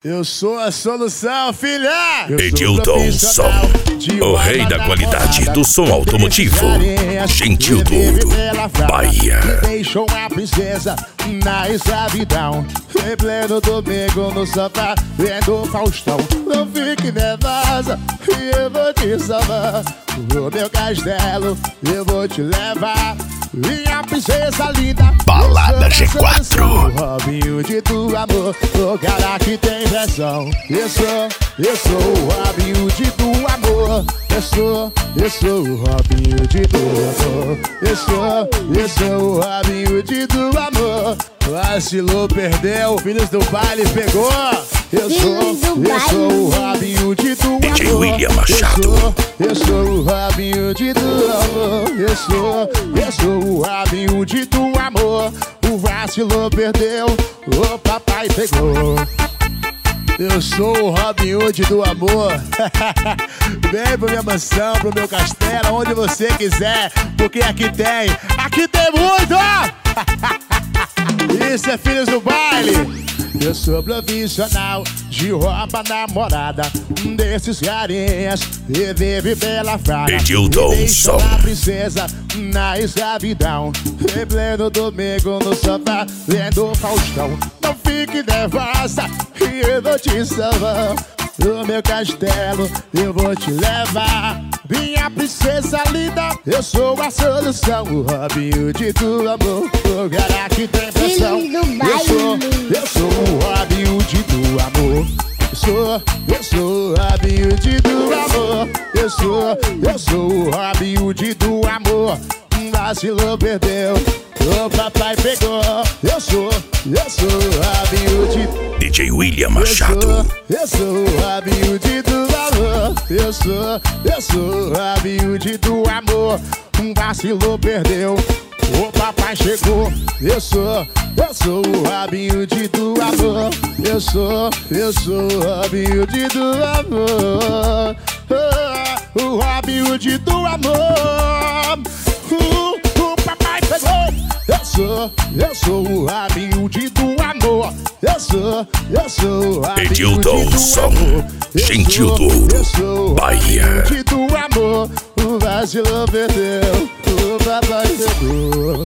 Eu sou a solução, filha! Edilton Som, o rei da qualidade do som automotivo. Gentil do Ouro, Bahia. Deixou uma princesa na escravidão. Em pleno domingo no sofá, vendo Faustão. Não fique nervosa, eu vou te salvar. No meu castelo, eu vou te levar. Minha princesa linda, Balada G4. O Robinho de do amor, o cara que tem pressão. Eu sou o Robinho de do amor. Eu sou o Robinho de do amor. Eu sou o Robinho de do amor. Vacilou, perdeu, filhos do baile pegou. Eu sou o Robinho de do amor. DJ William Machado. Eu sou o Robinho de do amor. Eu sou o Robinho de do amor. O vacilou, perdeu, o papai pegou. Eu sou o Robin Hood do amor. Vem pra minha mansão, pro meu castelo, onde você quiser, porque aqui tem muito! Isso é filhos do baile. Eu sou profissional de roupa namorada, desses carinhas e vive pela farra. Edilton Som, a princesa na escravidão. Em pleno domingo no sofá, vendo Faustão. Não fique nervosa, eu vou te salvar. No meu castelo, eu vou te levar. Minha princesa linda, eu sou a solução. O Robinho de do amor, o cara que tem pressão. Eu sou o Robinho de do amor. Eu sou o Robinho de do amor. Eu sou o Robinho de do amor. Vacilou, perdeu, o papai pegou. Eu sou o Robinho de DJ William Machado. Eu sou o Robinho de do amor. Eu sou o Robinho de do amor. Vacilou, perdeu, o papai chegou. Eu sou o Robinho de do amor. Eu sou o Robinho de do amor. O Robinho de do amor. O papai pegou. Eu sou o Robinho de do amor. Eu sou o Robinho Edilton de do Som, amor. Gentil do Ouro, Bahia. De do amor. O vacilou, perdeu, o papai pegou.